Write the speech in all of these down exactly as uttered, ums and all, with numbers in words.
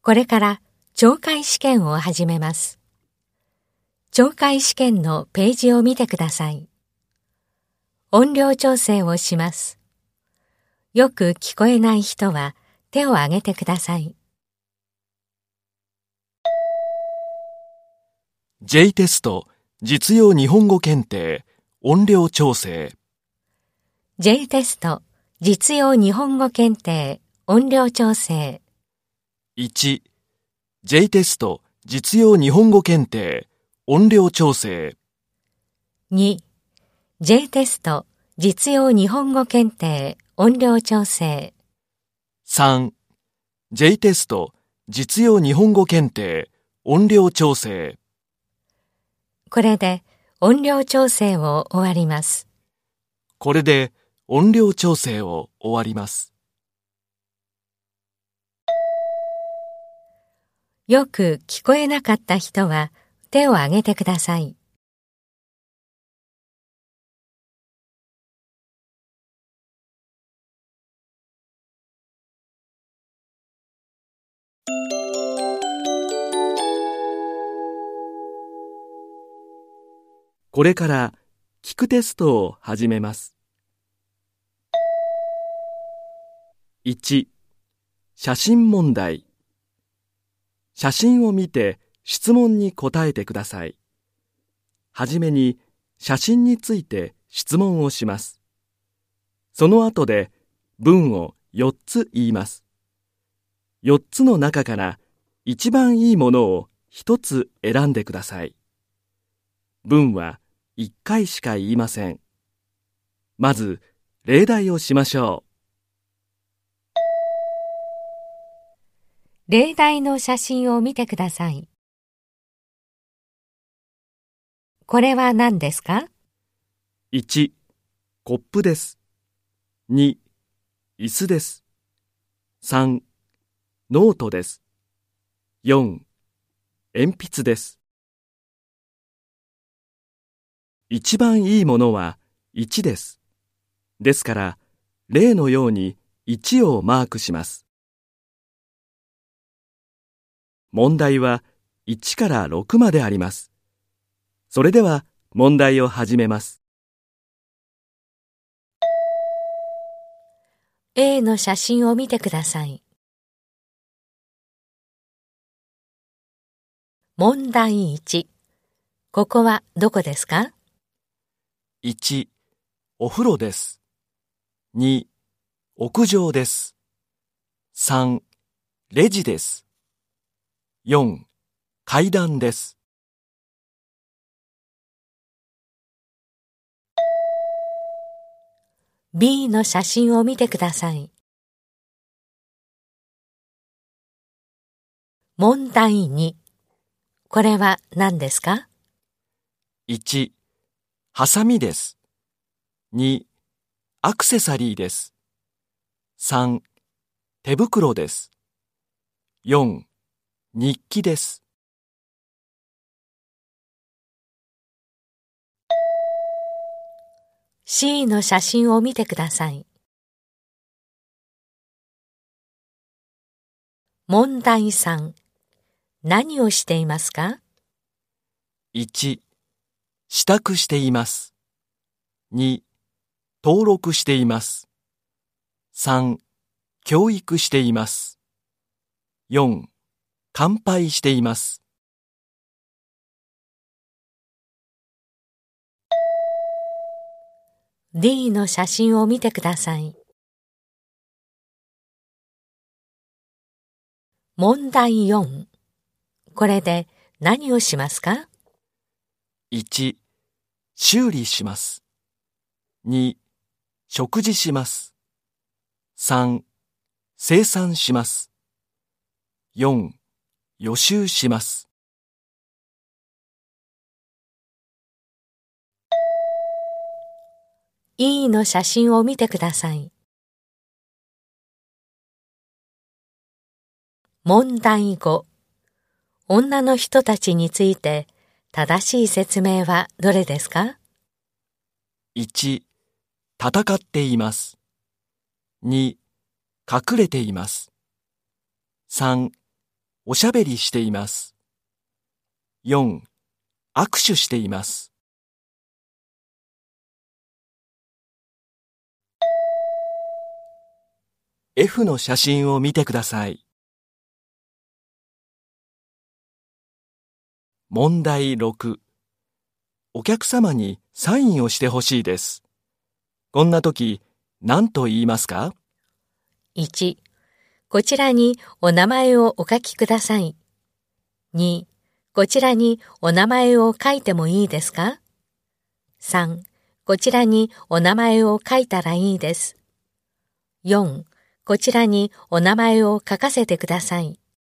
これから懲戒試験を始めます。懲戒試験のページを見てください。音量調整をします。よく聞こえない人は手を挙げてください。 J テスト実用日本語検定音量調整 J テスト実用日本語検定音量調整いち. J テスト実用日本語検定音量調整に. J テスト実用日本語検定音量調整さん. J テスト実用日本語検定音量調整これで音量調整を終わります。 これで音量調整を終わります。 よく聞こえなかった人は手を挙げてください。 これから聞くテストを始めます。いち. 写真問題。写真を見て質問に答えてください。はじめに写真について質問をします。その後で文をよっつ言います。よっつの中から一番いいものをひとつ選んでください。文はいっかいしか言いません。まず例題をしましょう。 例題の写真を見てください。これは何ですか？ いち. コップです。に. 椅子です。さん. ノートです。よん. 鉛筆です。一番いいものはいちです。ですから、例のようにいちをマークします。問題はいちからろくまであります。それでは問題を始めます。 A の写真を見てください。問題いち。ここはどこですか？ いち. お風呂です。に. 屋上です。さん. レジです。よん. 階段です。 B の写真を見てください。問題に。これは何ですか？ いち. ハサミです。に. アクセサリーです。さん. 手袋です。よん. 日記です。 C の写真を見てください。問題さん。何をしていますか？ いち. 支度しています。に. 登録しています。さん. 教育しています。よん. 乾杯しています。 D の写真を見てください。問題よん。これで何をしますか？ いち. 修理します。に. 食事します。さん. 生産します。よん. 予習します。 E の写真を見てください。問題ご。女の人たちについて正しい説明はどれですか？ いち. 戦っています。に. 隠れています。さん. おしゃべりしています。よん、握手しています。F の写真を見てください。問題ろく、お客様にサインをしてほしいです。こんな時、何と言いますか？ いち、こちらにお名前をお書きください。に、こちらにお名前を書いてもいいですか？さん、こちらにお名前を書いたらいいです。よん、こちらにお名前を書かせてください。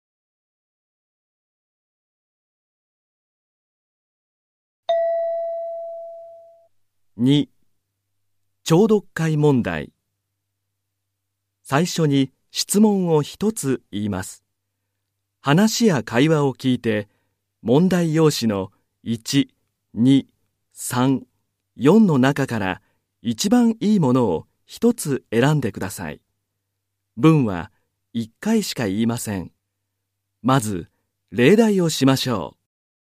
に、聴読会問題。最初に質問を一つ言います。話や会話を聞いて、問題用紙のいち、に、さん、よんの中から一番いいものを一つ選んでください。文はいっかいしか言いません。まず、例題をしましょ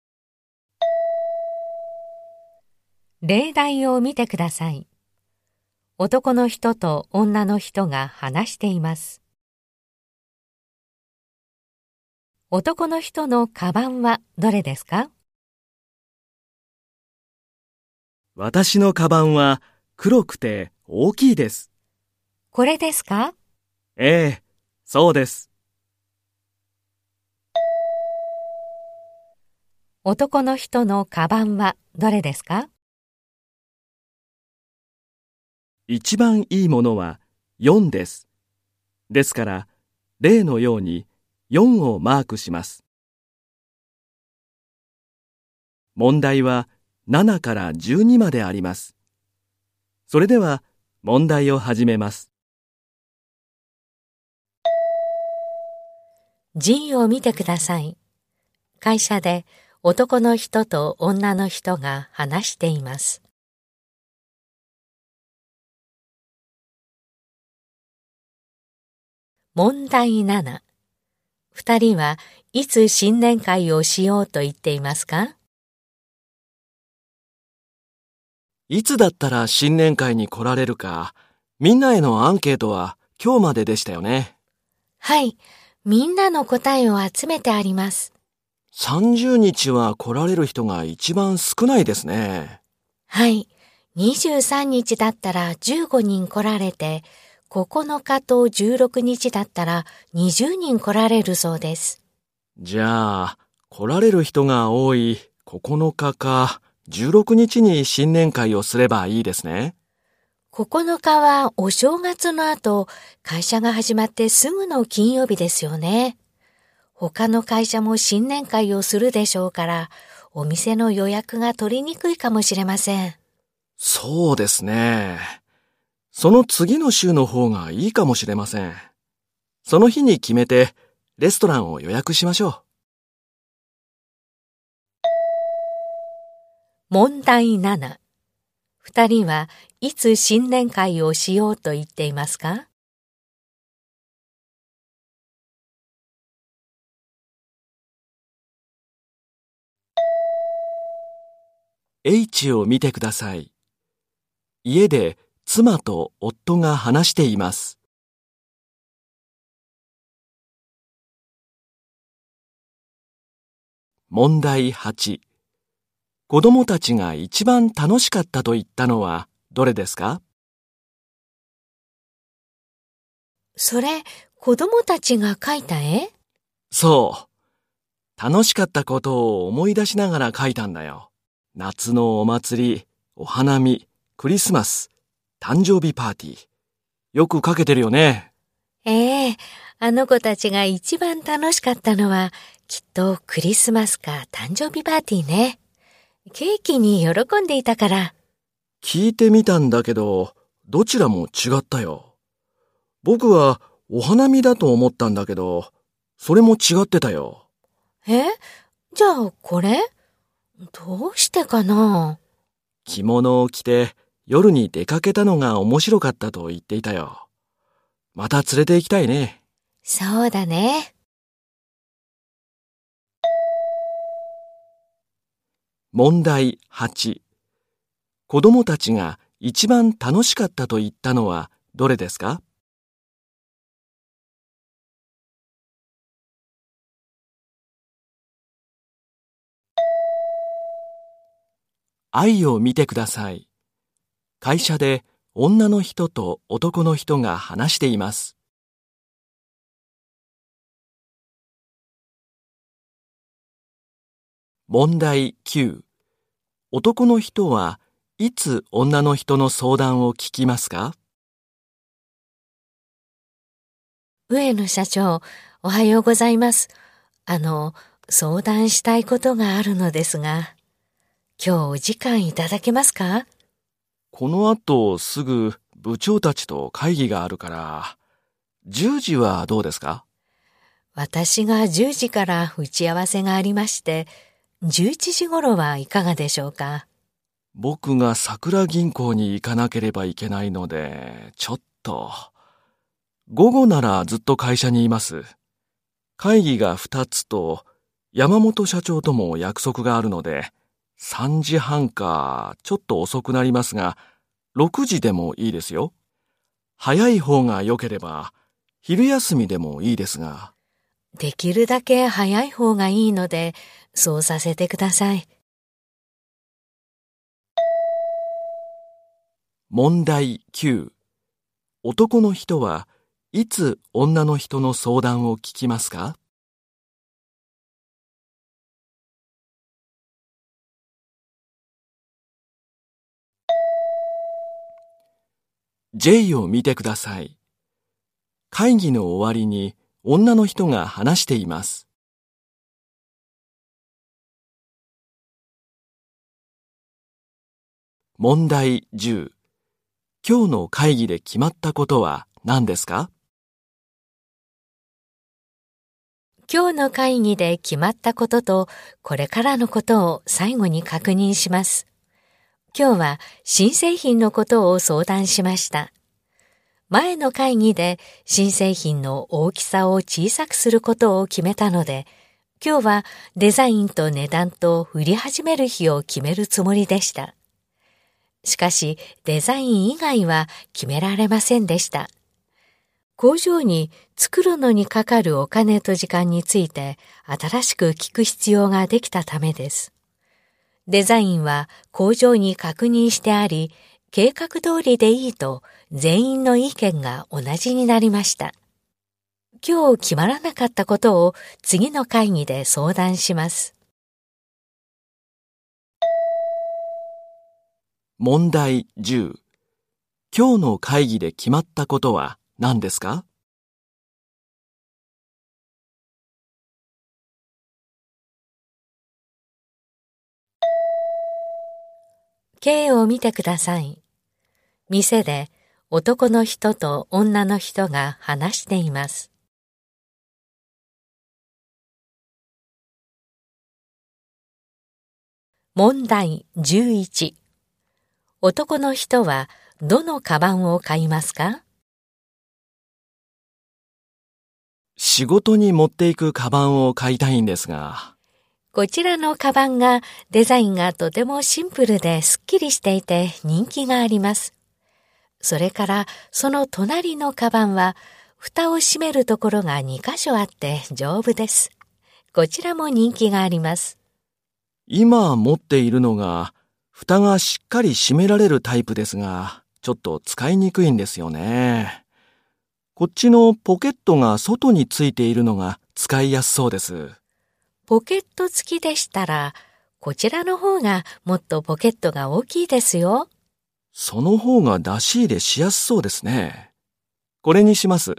う。例題を見てください。男の人と女の人が話しています。男の人のカバンはどれですか？ 私のカバンは黒くて大きいです。 これですか？ ええ、そうです。 男の人のカバンはどれですか？ 一番いいものはよんです。ですから、例のようによんをマークします。問題はななからじゅうにまであります。それでは問題を始めます。 字を見てください。会社で男の人と女の人が話しています。問題なな。二人はいつ新年会をしようと言っていますか？ いつだったら新年会に来られるか、みんなへのアンケートは今日まででしたよね。 はい、みんなの答えを集めてあります。 さんじゅうにちは来られる人が一番少ないですね。 はい、にじゅうさんにちだったらじゅうごにん来られて、ここのかとじゅうろくにちだったらにじゅうにん来られるそうです。 じゃあ、来られる人が多いここのかかじゅうろくにちに新年会をすればいいですね。 ここのかはお正月の後、会社が始まってすぐの金曜日ですよね。他の会社も新年会をするでしょうから、お店の予約が取りにくいかもしれません。 そうですね。その次の週の方がいいかもしれません。その日に決めて、レストランを予約しましょう。問題なな。二人はいつ新年会をしようと言っていますか？ H を見てください。家で妻と夫が話しています。問題はち。子供たちが一番楽しかったと言ったのはどれですか？ それ、子供たちが描いた絵？ そう。楽しかったことを思い出しながら描いたんだよ。夏のお祭り、お花見、クリスマス、誕生日パーティー。よく描けてるよね。 ええ、あの子たちが一番楽しかったのは、きっとクリスマスか誕生日パーティーね。ケーキに喜んでいたから。 聞いてみたんだけど、どちらも違ったよ。僕はお花見だと思ったんだけど、それも違ってたよ。 え？じゃあこれ？どうしてかな？ 着物を着て夜に出かけたのが面白かったと言っていたよ。また連れて行きたいね。 そうだね。 問題はち。子供たちが一番楽しかったと言ったのはどれですか？愛を見てください。会社で女の人と男の人が話しています。問題きゅう。男の人はいつ女の人の相談を聞きますか？ 上野社長、おはようございます。あの、相談したいことがあるのですが、今日お時間いただけますか？ この後すぐ部長たちと会議があるから、じゅうじはどうですか？ 私がじゅうじから打ち合わせがありまして、じゅういちじ頃はいかがでしょうか？ 僕が桜銀行に行かなければいけないので、ちょっと。午後ならずっと会社にいます。会議がふたつと、山本社長とも約束があるので、さんじはんかちょっと遅くなりますが、ろくじでもいいですよ。早い方が良ければ、昼休みでもいいですが。 できるだけ早い方がいいので、そうさせてください。 問題きゅう。男の人はいつ女の人の相談を聞きますか？J を見てください。会議の終わりに女の人が話しています。問題じゅう。今日の会議で決まったことは何ですか？ 今日の会議で決まったことと、これからのことを最後に確認します。今日は新製品のことを相談しました。前の会議で新製品の大きさを小さくすることを決めたので、今日はデザインと値段と売り始める日を決めるつもりでした。しかしデザイン以外は決められませんでした。工場に作るのにかかるお金と時間について新しく聞く必要ができたためです。デザインは工場に確認してあり、計画通りでいいと全員の意見が同じになりました。今日決まらなかったことを次の会議で相談します。 問題じゅう。今日の会議で決まったことは何ですか？ K を見てください。店で男の人と女の人が話しています。問題じゅういち。男の人はどのカバンを買いますか？ 仕事に持っていくカバンを買いたいんですが。 こちらのカバンがデザインがとてもシンプルですっきりしていて人気があります。それからその隣のカバンは蓋を閉めるところがにかしょあって丈夫です。こちらも人気があります。 今持っているのが蓋がしっかり閉められるタイプですが、ちょっと使いにくいんですよね。こっちのポケットが外についているのが使いやすそうです。 ポケット付きでしたら、こちらの方がもっとポケットが大きいですよ。 その方が出し入れしやすそうですね。これにします。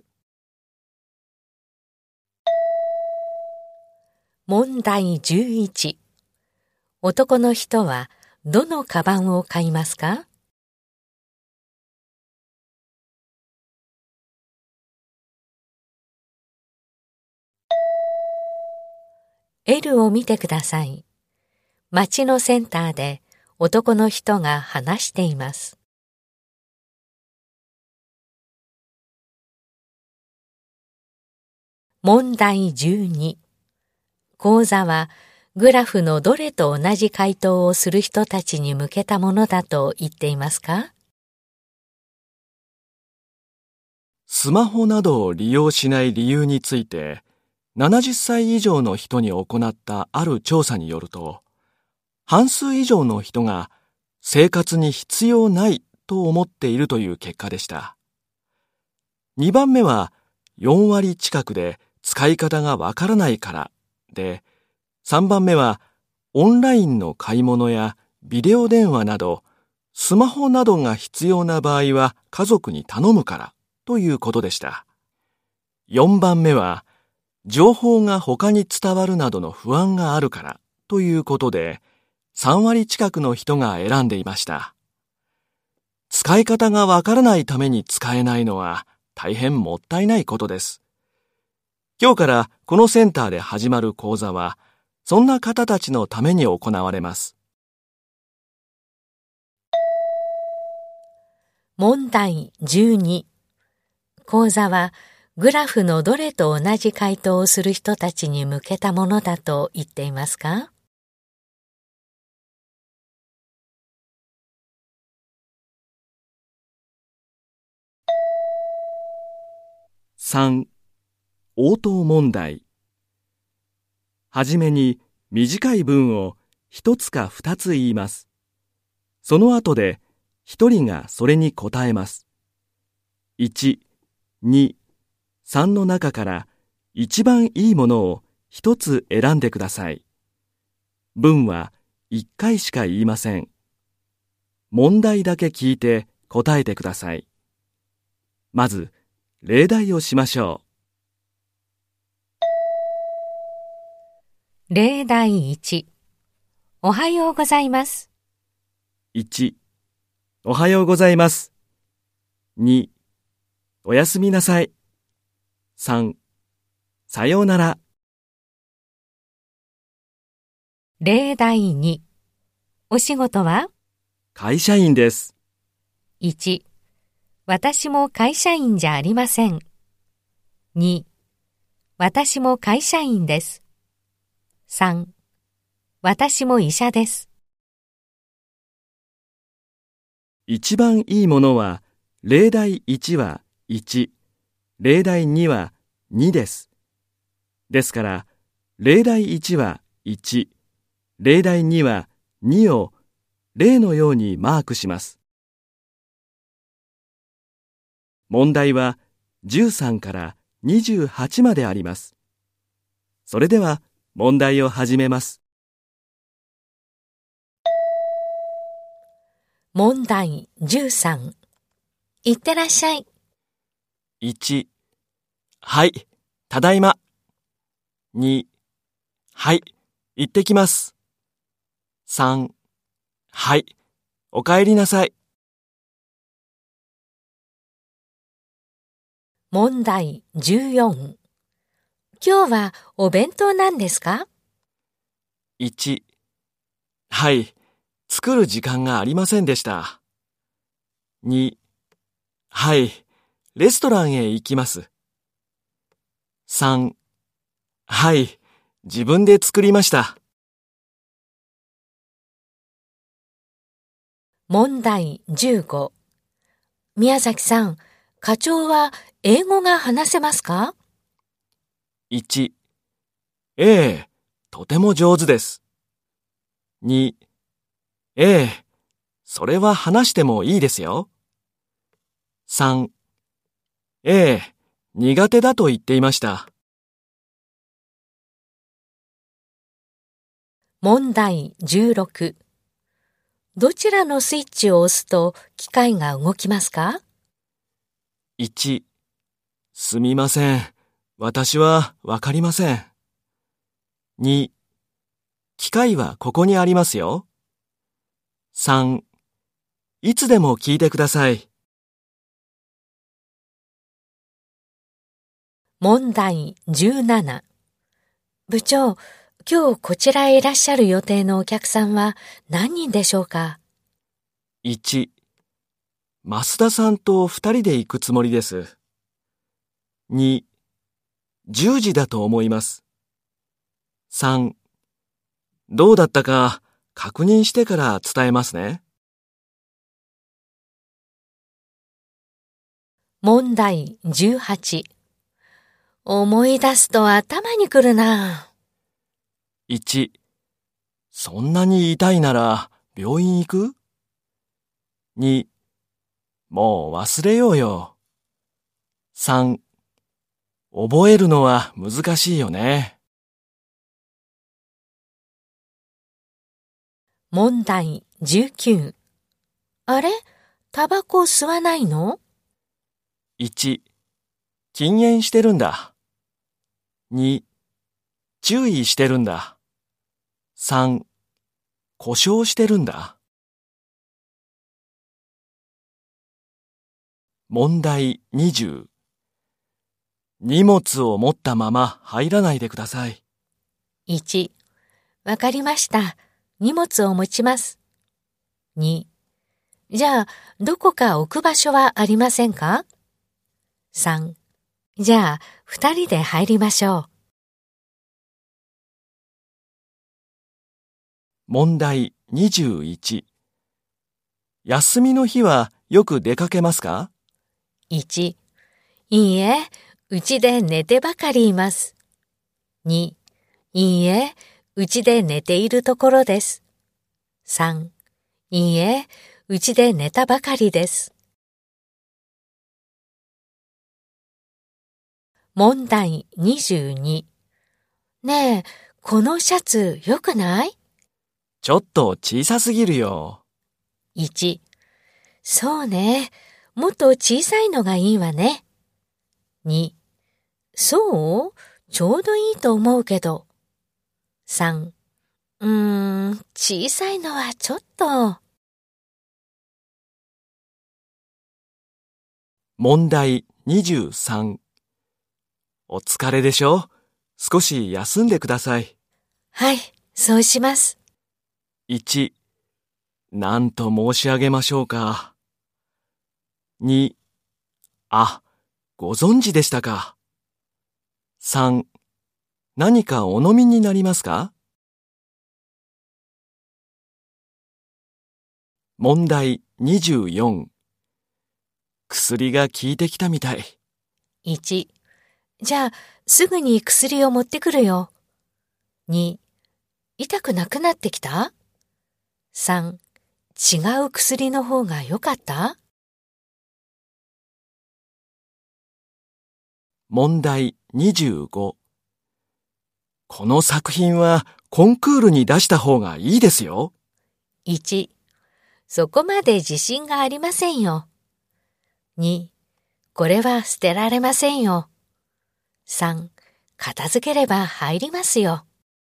問題じゅういち。男の人はどのカバンを買いますか？L を見てください。街のセンターで男の人が話しています。問題じゅうに。講座はグラフのどれと同じ回答をする人たちに向けたものだと言っていますか？ スマホなどを利用しない理由について、ななじゅっさい以上の人に行ったある調査によると、半数以上の人が生活に必要ないと思っているという結果でした。にばんめはよんわり近くで使い方がわからないからで、さんばんめはオンラインの買い物やビデオ電話などスマホなどが必要な場合は家族に頼むからということでした。よんばんめは情報が他に伝わるなどの不安があるからということでさんわり近くの人が選んでいました。使い方がわからないために使えないのは大変もったいないことです。今日からこのセンターで始まる講座はそんな方たちのために行われます。 問題じゅうに。講座はグラフのどれと同じ回答をする人たちに向けたものだと言っていますか？ さん. 応答問題。はじめに短い文を一つか二つ言います。その後で一人がそれに答えます。いち、に、さんの中から一番いいものを一つ選んでください。文は一回しか言いません。問題だけ聞いて答えてください。まず、例題をしましょう。例題いち。おはようございます。 いち、おはようございます。に、おやすみなさい。さん、さようなら。 例題に。お仕事は？ 会社員です。 いち、私も会社員じゃありません。に、私も会社員です。さん、私も医者です。 一番いいものは、例題いちはいち、例題にはにです。ですから、例題いちはいち、例題にはにを例のようにマークします。問題はじゅうさんからにじゅうはちまであります。それでは問題を始めます。 問題じゅうさん。いってらっしゃい。 いち、はい、ただいま。に、はい、行ってきます。さん、はい、おかえりなさい。 問題じゅうよん。今日はお弁当なんですか？ いち、はい、作る時間がありませんでした。に、はい、レストランへ行きます。さん、はい、自分で作りました。 問題じゅうご。宮崎さん、課長は英語が話せますか？ いち、ええ、とても上手です。に、ええ、それは話してもいいですよ。さん、ええ、苦手だと言っていました。 問題じゅうろく。どちらのスイッチを押すと機械が動きますか？ いち、すみません。私はわかりません。に、機械はここにありますよ。さん、いつでも聞いてください。 問題じゅうなな。部長、今日こちらへいらっしゃる予定のお客さんは何人でしょうか？ いち、増田さんと二人で行くつもりです。に、じゅうじだと思います。さん、 どうだったか確認してから伝えますね。 問題じゅうはち。思い出すと頭にくるな。 いち、そんなに痛いなら病院行く？に、もう忘れようよ。さん、覚えるのは難しいよね。 問題じゅうきゅう。あれ？タバコ吸わないの？ いち、禁煙してるんだ。に、注意してるんだ。さん、故障してるんだ。問題にじゅう。荷物を持ったまま入らないでください。 いち、わかりました。荷物を持ちます。に、じゃあ、どこか置く場所はありませんか？さん、じゃあ、二人で入りましょう。 問題にじゅういち。休みの日はよく出かけますか？ いち、いいえ、うちで寝てばかりいます。に、いいえ、うちで寝ているところです。さん、いいえ、うちで寝たばかりです。問題にじゅうに。ねえ、このシャツよくない？ ちょっと小さすぎるよ。 いち、そうね、もっと小さいのがいいわね。に、そう？ちょうどいいと思うけど。さん、うーん、小さいのはちょっと。 問題にじゅうさん。お疲れでしょ？少し休んでください。 はい、そうします。 いち、何と申し上げましょうか。に、あ、ご存知でしたか。さん、何かお飲みになりますか？問題にじゅうよん。薬が効いてきたみたい。 いち、じゃあすぐに薬を持ってくるよ。に、痛くなくなってきた？さん、違う薬の方が良かった？ 問題にじゅうご。この作品はコンクールに出した方がいいですよ。 いち、そこまで自信がありませんよ。に、これは捨てられませんよ。さん、片付ければ入りますよ。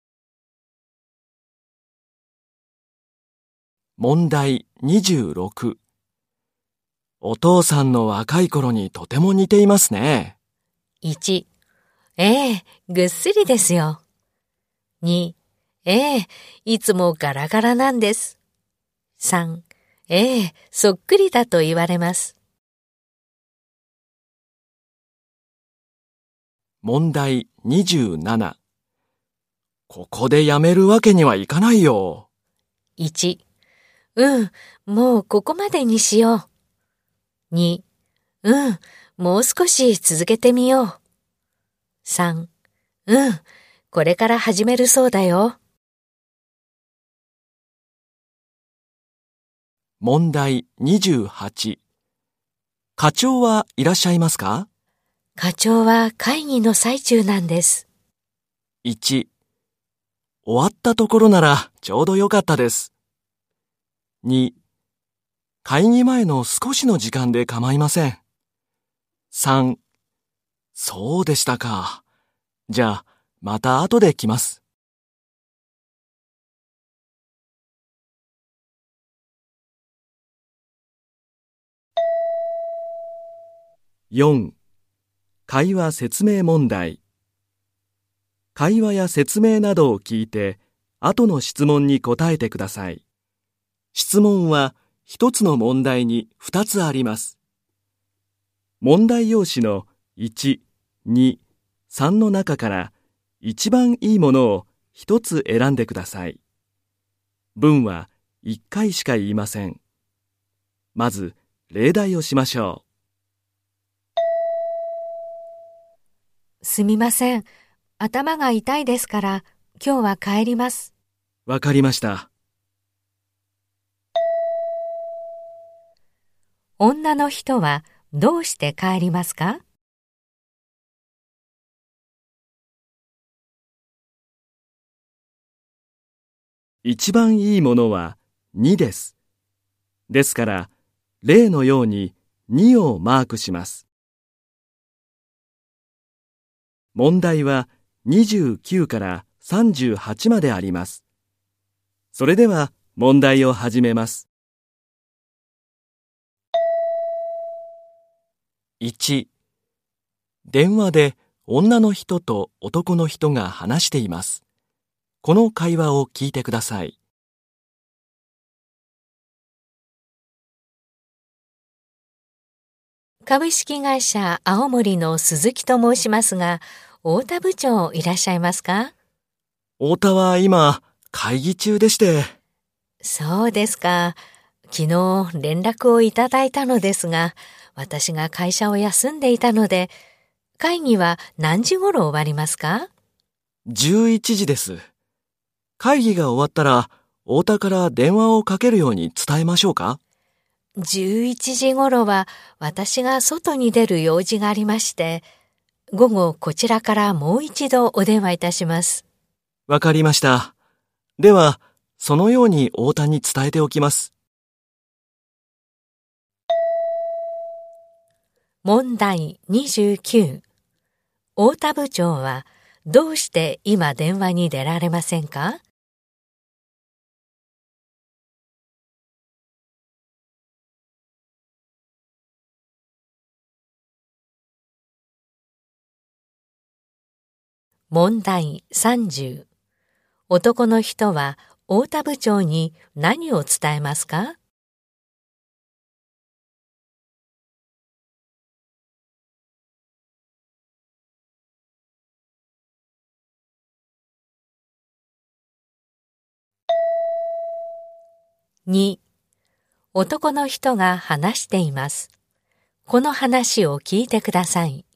問題にじゅうろく。お父さんの若い頃にとても似ていますね。 いち、ええ、ぐっすりですよ。に、ええ、いつもガラガラなんです。さん、ええ、そっくりだと言われます。 問題にじゅうなな。ここでやめるわけにはいかないよ。 いち、うん、もうここまでにしよう。に、うん、もう少し続けてみよう。さん、うん、これから始めるそうだよ。 問題にじゅうはち。課長はいらっしゃいますか？ 課長は会議の最中なんです。 いち、終わったところならちょうどよかったです。に、会議前の少しの時間で構いません。さん、そうでしたか。じゃあ、また後で来ます。よん、会話説明問題。会話や説明などを聞いて、後の質問に答えてください。質問は一つの問題に二つあります。問題用紙のいち、に、さんの中から一番いいものを一つ選んでください。 文はいっかいしか言いません。まず、例題をしましょう。すみません。頭が痛いですから、今日は帰ります。 わかりました。 女の人はどうして帰りますか？ 一番いいものはにです。ですから、例のようににをマークします。問題はにじゅうきゅうからさんじゅうはちまであります。それでは問題を始めます。いち、電話で女の人と男の人が話しています。この会話を聞いてください。 株式会社青森の鈴木と申しますが、太田部長いらっしゃいますか？ 太田は今、会議中でして。 そうですか。昨日連絡をいただいたのですが、私が会社を休んでいたので、会議は何時頃終わりますか？ じゅういちじです。会議が終わったら、太田から電話をかけるように伝えましょうか？ じゅういちじ頃は私が外に出る用事がありまして、午後こちらからもう一度お電話いたします。 わかりました。では、そのように太田に伝えておきます。 問題にじゅうきゅう。太田部長はどうして今電話に出られませんか？問題さんじゅう。男の人は太田部長に何を伝えますか？に、男の人が話しています。この話を聞いてください。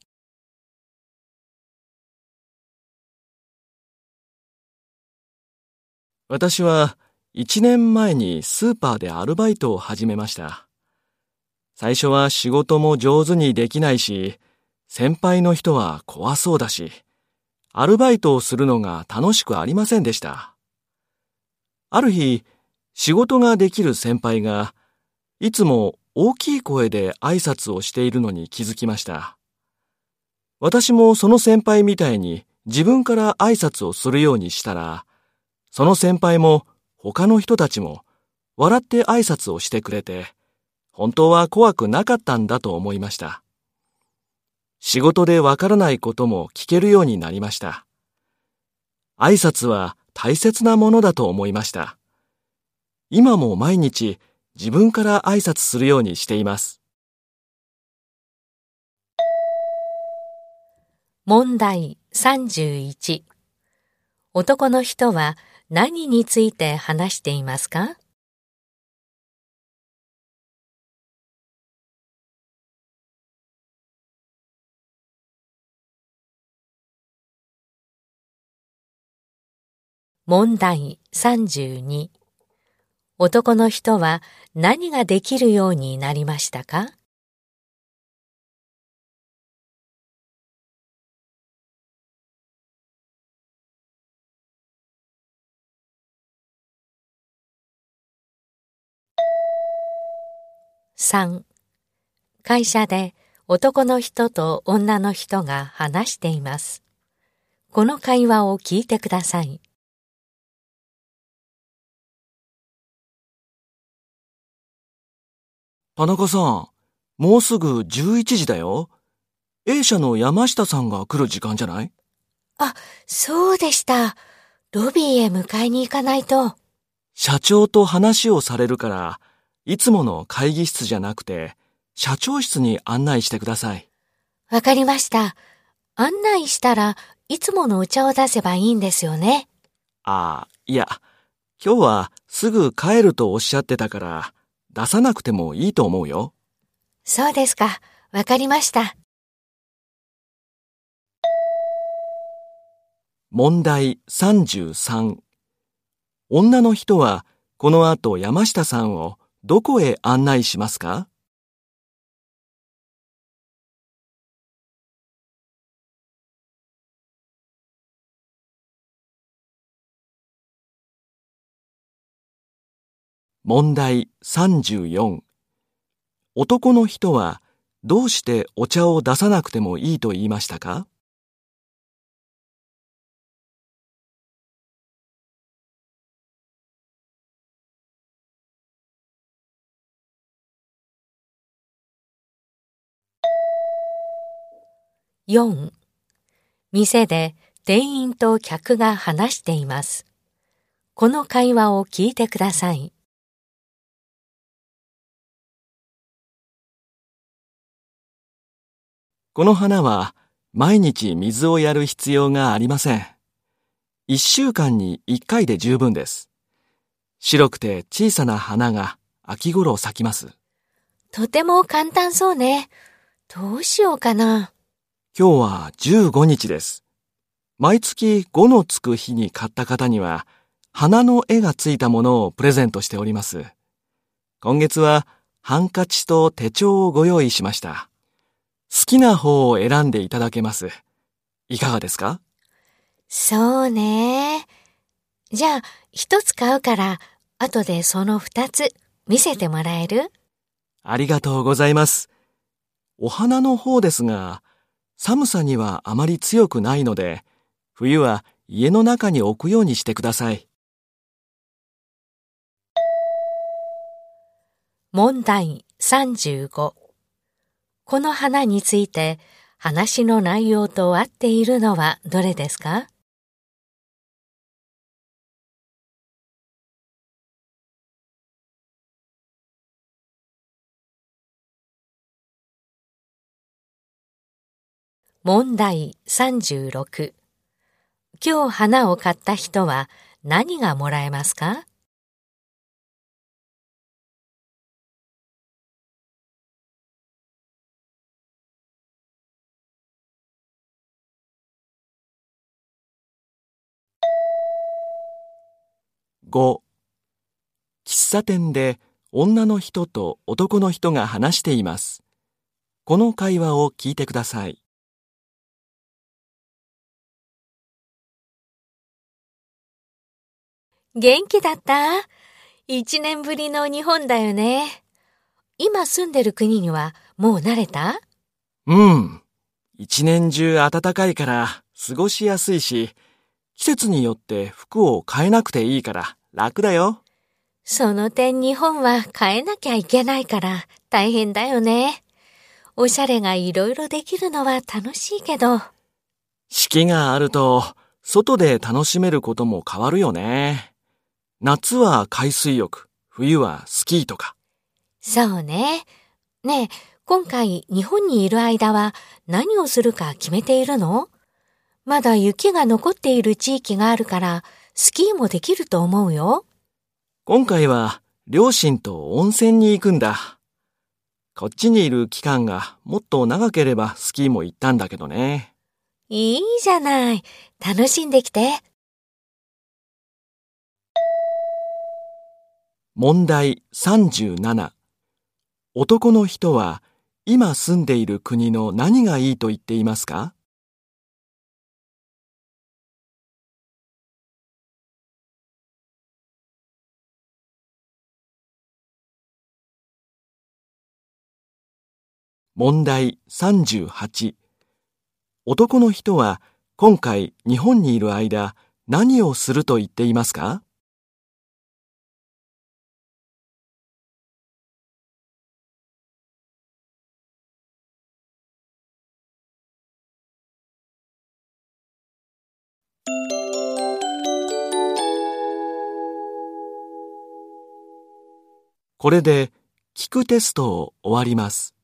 私はいちねんまえにスーパーでアルバイトを始めました。最初は仕事も上手にできないし、先輩の人は怖そうだし、アルバイトをするのが楽しくありませんでした。ある日、仕事ができる先輩が、いつも大きい声で挨拶をしているのに気づきました。私もその先輩みたいに自分から挨拶をするようにしたら、その先輩も他の人たちも笑って挨拶をしてくれて、本当は怖くなかったんだと思いました。仕事でわからないことも聞けるようになりました。挨拶は大切なものだと思いました。今も毎日自分から挨拶するようにしています。 問題さんじゅういち。男の人は何について話していますか？問題さんじゅうに。男の人は何ができるようになりましたか？さん、会社で男の人と女の人が話しています。この会話を聞いてください。 田中さん、もうすぐじゅういちじだよ。A 社の山下さんが来る時間じゃない？ あ、そうでした。ロビーへ迎えに行かないと。 社長と話をされるから、いつもの会議室じゃなくて、社長室に案内してください。 わかりました。案内したらいつものお茶を出せばいいんですよね。 ああ、いや、 今日はすぐ帰るとおっしゃってたから出さなくてもいいと思うよ。 そうですか。わかりました。 問題さんじゅうさん。女の人はこの後山下さんをどこへ案内しますか？問題さんじゅうよん。男の人はどうしてお茶を出さなくてもいいと言いましたか？ よん、店で店員と客が話しています。この会話を聞いてください。 この花は毎日水をやる必要がありません。いっしゅうかんにいっかいで十分です。白くて小さな花が秋頃咲きます。 とても簡単そうね。どうしようかな。 今日はじゅうごにちです。毎月ごのつく日に買った方には花の絵がついたものをプレゼントしております。今月はハンカチと手帳をご用意しました。好きな方を選んでいただけます。いかがですか？ そうね。じゃあ、一つ買うから、後でその二つ見せてもらえる？ ありがとうございます。お花の方ですが、寒さにはあまり強くないので、冬は家の中に置くようにしてください。 問題さんじゅうご。この花について話の内容と合っているのはどれですか？問題さんじゅうろく。今日花を買った人は何がもらえますか？ ご、喫茶店で女の人と男の人が話しています。この会話を聞いてください。 元気だった？一年ぶりの日本だよね。今住んでる国にはもう慣れた？ うん。一年中暖かいから過ごしやすいし、季節によって服を変えなくていいから楽だよ。 その点日本は変えなきゃいけないから大変だよね。おしゃれがいろいろできるのは楽しいけど。 四季があると外で楽しめることも変わるよね。夏は海水浴、冬はスキーとか。 そうね。ねえ、今回日本にいる間は何をするか決めているの？まだ雪が残っている地域があるからスキーもできると思うよ。 今回は両親と温泉に行くんだ。こっちにいる期間がもっと長ければスキーも行ったんだけどね。 いいじゃない。楽しんできて。 問題さんじゅうなな。男の人は今住んでいる国の何がいいと言っていますか？問題さんじゅうはち。男の人は今回日本にいる間何をすると言っていますか？これで聞くテストを終わります。